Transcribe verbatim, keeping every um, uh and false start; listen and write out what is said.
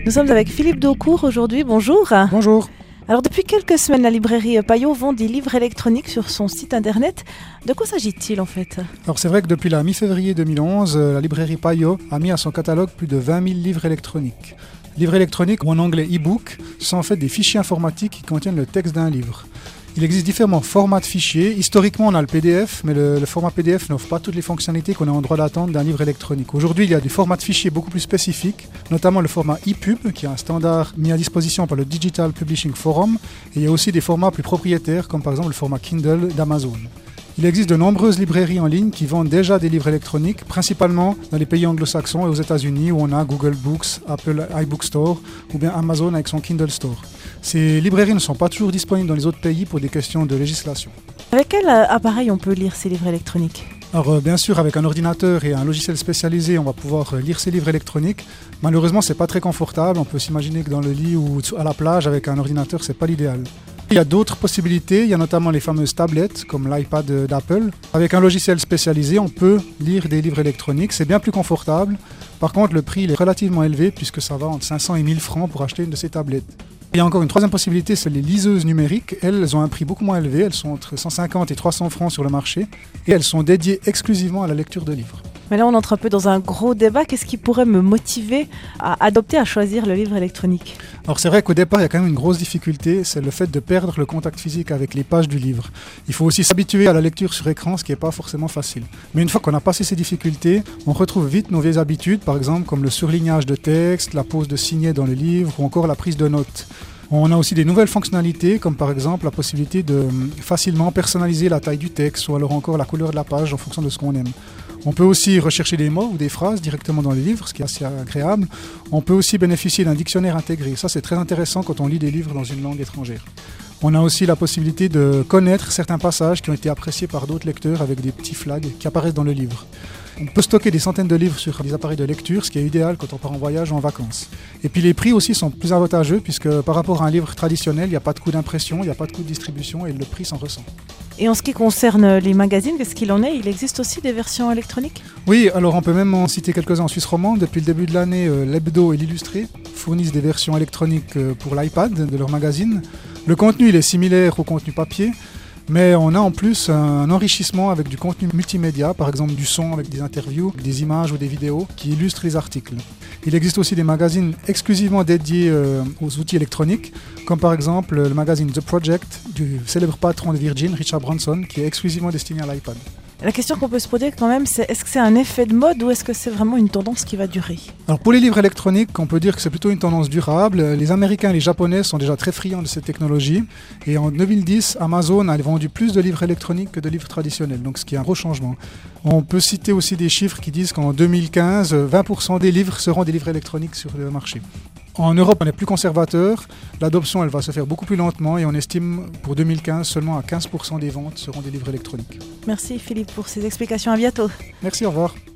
Nous sommes avec Philippe Daucourt aujourd'hui, bonjour. Bonjour. Alors depuis quelques semaines, la librairie Payot vend des livres électroniques sur son site internet. De quoi s'agit-il en fait ? Alors c'est vrai que depuis la mi-février deux mille onze, la librairie Payot a mis à son catalogue plus de vingt mille livres électroniques. Livres électroniques, ou en anglais e-book, sont en fait des fichiers informatiques qui contiennent le texte d'un livre. Il existe différents formats de fichiers. Historiquement, on a le P D F, mais le, le format P D F n'offre pas toutes les fonctionnalités qu'on a en droit d'attendre d'un livre électronique. Aujourd'hui, il y a des formats de fichiers beaucoup plus spécifiques, notamment le format e pub, qui est un standard mis à disposition par le Digital Publishing Forum. Et il y a aussi des formats plus propriétaires, comme par exemple le format Kindle d'Amazon. Il existe de nombreuses librairies en ligne qui vendent déjà des livres électroniques, principalement dans les pays anglo-saxons et aux États-Unis où on a Google Books, Apple iBook Store ou bien Amazon avec son Kindle Store. Ces librairies ne sont pas toujours disponibles dans les autres pays pour des questions de législation. Avec quel appareil on peut lire ces livres électroniques ? Alors euh, bien sûr, avec un ordinateur et un logiciel spécialisé, on va pouvoir lire ces livres électroniques. Malheureusement, c'est pas très confortable. On peut s'imaginer que dans le lit ou à la plage avec un ordinateur, c'est pas l'idéal. Il y a d'autres possibilités, il y a notamment les fameuses tablettes comme l'iPad d'Apple. Avec un logiciel spécialisé, on peut lire des livres électroniques, c'est bien plus confortable. Par contre, le prix il est relativement élevé puisque ça va entre cinq cents et mille francs pour acheter une de ces tablettes. Il y a encore une troisième possibilité, c'est les liseuses numériques. Elles, elles ont un prix beaucoup moins élevé, elles sont entre cent cinquante et trois cents francs sur le marché et elles sont dédiées exclusivement à la lecture de livres. Mais là, on entre un peu dans un gros débat. Qu'est-ce qui pourrait me motiver à adopter, à choisir le livre électronique ? Alors c'est vrai qu'au départ, il y a quand même une grosse difficulté, c'est le fait de perdre le contact physique avec les pages du livre. Il faut aussi s'habituer à la lecture sur écran, ce qui n'est pas forcément facile. Mais une fois qu'on a passé ces difficultés, on retrouve vite nos vieilles habitudes, par exemple comme le surlignage de texte, la pose de signets dans le livre ou encore la prise de notes. On a aussi des nouvelles fonctionnalités, comme par exemple la possibilité de facilement personnaliser la taille du texte ou alors encore la couleur de la page en fonction de ce qu'on aime. On peut aussi rechercher des mots ou des phrases directement dans les livres, ce qui est assez agréable. On peut aussi bénéficier d'un dictionnaire intégré. Ça, c'est très intéressant quand on lit des livres dans une langue étrangère. On a aussi la possibilité de connaître certains passages qui ont été appréciés par d'autres lecteurs avec des petits flags qui apparaissent dans le livre. On peut stocker des centaines de livres sur des appareils de lecture, ce qui est idéal quand on part en voyage ou en vacances. Et puis les prix aussi sont plus avantageux puisque par rapport à un livre traditionnel, il n'y a pas de coût d'impression, il n'y a pas de coût de distribution et le prix s'en ressent. Et en ce qui concerne les magazines, qu'est-ce qu'il en est ? Il existe aussi des versions électroniques ? Oui, alors on peut même en citer quelques-uns en Suisse romande. Depuis le début de l'année, euh, l'Hebdo et l'Illustré fournissent des versions électroniques euh, pour l'iPad de leur magazine. Le contenu il est similaire au contenu papier, mais on a en plus un enrichissement avec du contenu multimédia, par exemple du son avec des interviews, des images ou des vidéos qui illustrent les articles. Il existe aussi des magazines exclusivement dédiés euh, aux outils électroniques, comme par exemple le magazine The Project du célèbre patron de Virgin, Richard Branson, qui est exclusivement destiné à l'iPad. La question qu'on peut se poser quand même, c'est est-ce que c'est un effet de mode ou est-ce que c'est vraiment une tendance qui va durer ? Alors pour les livres électroniques, on peut dire que c'est plutôt une tendance durable. Les Américains et les Japonais sont déjà très friands de cette technologie. Et en deux mille dix, Amazon a vendu plus de livres électroniques que de livres traditionnels, donc ce qui est un gros changement. On peut citer aussi des chiffres qui disent qu'en deux mille quinze, vingt pour cent des livres seront des livres électroniques sur le marché. En Europe, on est plus conservateur. L'adoption, elle va se faire beaucoup plus lentement et on estime pour deux mille quinze seulement à quinze pour cent des ventes seront des livres électroniques. Merci Philippe pour ces explications. À bientôt. Merci, au revoir.